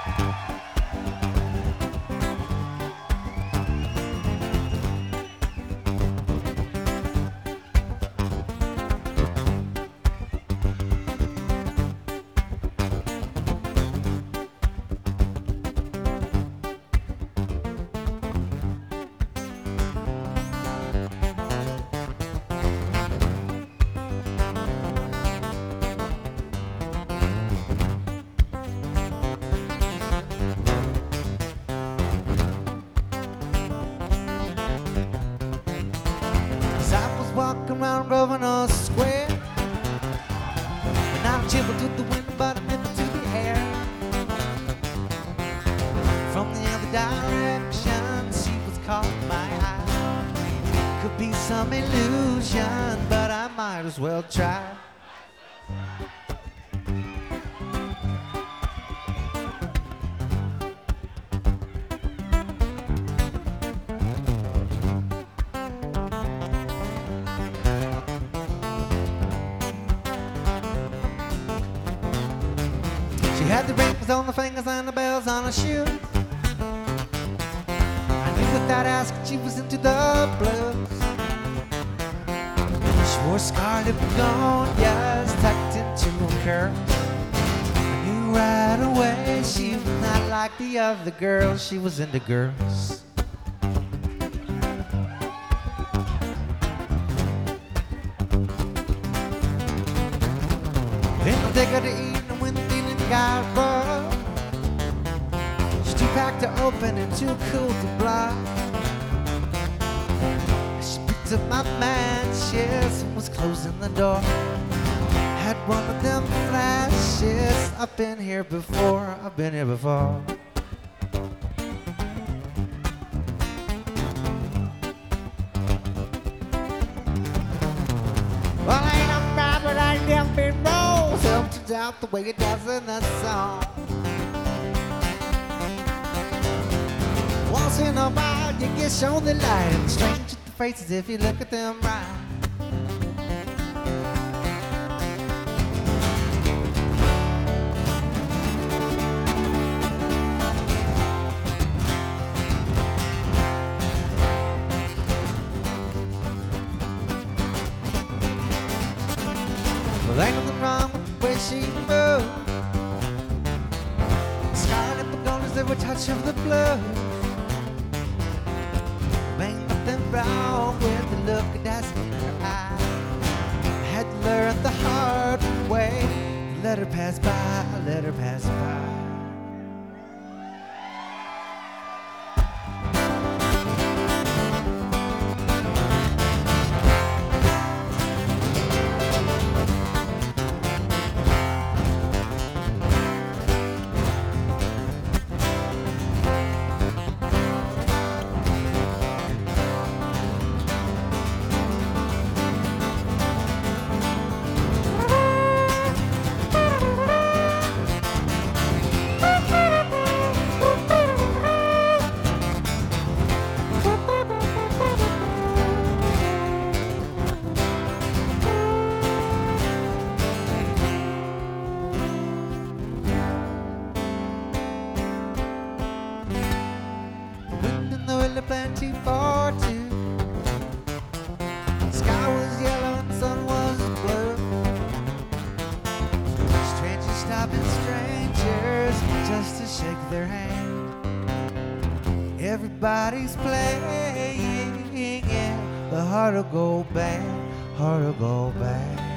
Walking around Grosvenor Square, and I'm chilled to the wind, but I'm never to the air. From the other direction, she was caught my eye. Could be some illusion, but I might as well try. She had the rings on the fingers and the bells on her shoes. I knew without asking she was into the blues. She wore scarlet begonias tucked into her curls. I knew right away she was not like the other girls. She was into girls. Then I'll take her to eat, and when the feeling got rough, she's too packed to open and too cool to bluff. She picked up my matches and was closing the door. Had one of them flashes. I've been here before, I've been here before. Well, ain't no right, but I never been wrong. Something's out the way it does in the song. Once in a while, you get shown the light. Strange at the faces if you look at them right. Well, ain't nothing wrong with the way she moved. Scarlet begonias, they were a touch of the blue. Ain't nothing wrong with the look that's in her eye. I had to learn the hard way. Let her pass by, let her pass by. Plenty for two. Sky was yellow and sun was blue. Strangers stopping strangers just to shake their hand. Everybody's playing, yeah. The heart'll go bad, heart'll go bad.